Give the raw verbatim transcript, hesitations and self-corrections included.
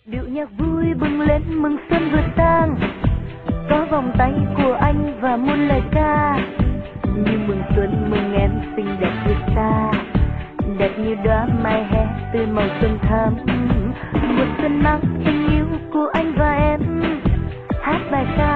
Điệu nhạc vui bừng lên mừng xuân vừa sang, có vòng tay của anh và muôn lời ca, như mừng xuân mừng em xinh đẹp vượt xa, đẹp như đóa mai hè tươi màu xuân thắm. Mùa xuân mang tình yêu của anh và em, hát bài ca